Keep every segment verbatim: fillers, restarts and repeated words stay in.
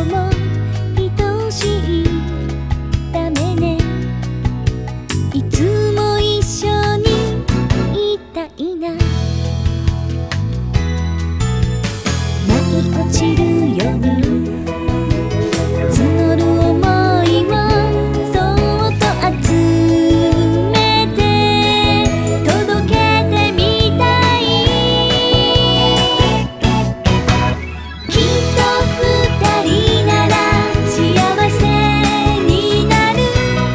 も愛しいためね。いつも一緒にいたいな。舞い落ちるように募る想いをそっと集めて届けてみたい。きっと二人なら幸せになる。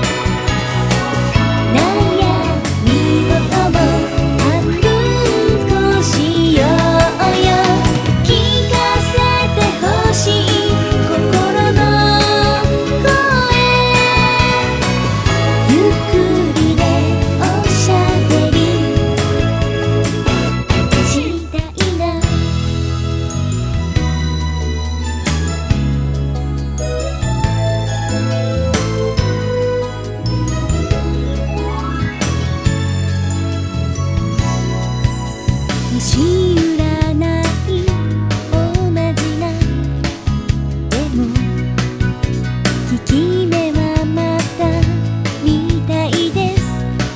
悩み事も半分こしようよ。聞かせてほしい心の声。ゆっくりでおしゃべりしたいな。星占い同じな。でも効き目はまたみたいです。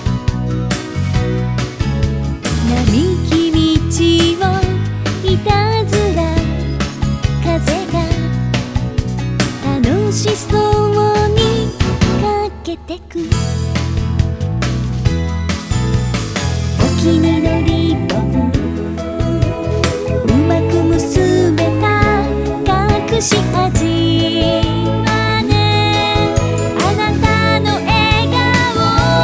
並木道をいたずら風が楽しそうにかけてく。お気に入りリボンうまく結べた隠し味はね、あなたの笑顔。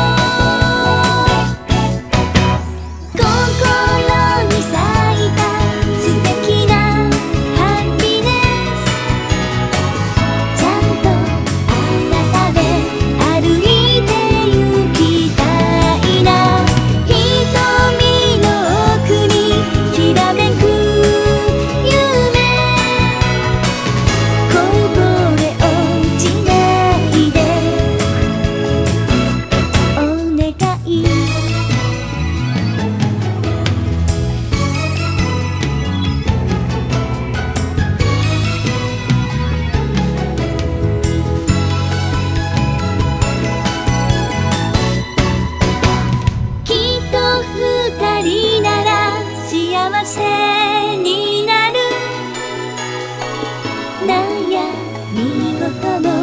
心に咲いた素敵なハピネス。ちゃんとあなたで歩いて行きたいな。瞳の奥にきらめく夢、こぼれ落ちないでお願い。きっと二人なら幸せになる。悩み事も